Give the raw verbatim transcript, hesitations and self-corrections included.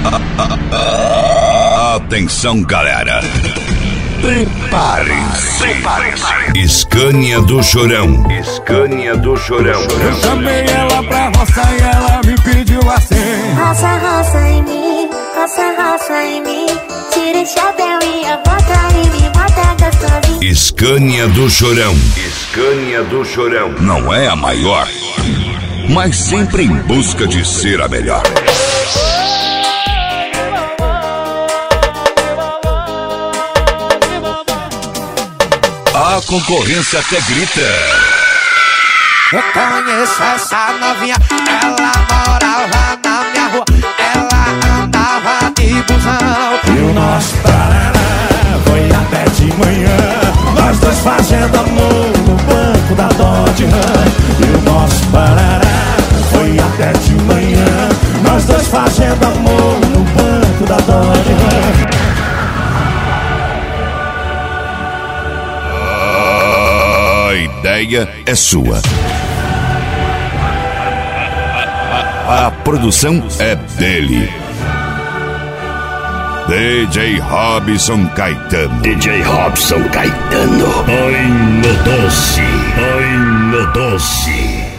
Atenção, galera. Preparem-se. Preparem-se. Scania do Chorão. Scania do Chorão. Eu chamei ela pra roça e ela me pediu assim: roça, roça em mim, roça, roça em mim. Tira o chapéu e a bota e me bota gostosinho. Scania do Chorão. Scania do Chorão. Não é a maior, mas sempre em busca de ser a melhor. A concorrência até grita. Eu conheço essa novinha, ela morava na minha rua, ela andava de busão. E o nosso tarará foi até de manhã, nós dois fazendo amor no banco da Dodge Ram. E o nosso tarará foi até de manhã, nós dois fazendo amor no banco da Dodge Ram. A ideia é sua. A produção é dele. D J Robson Caetano. D J Robson Caetano. Ai, meu doce. Ai, meu doce.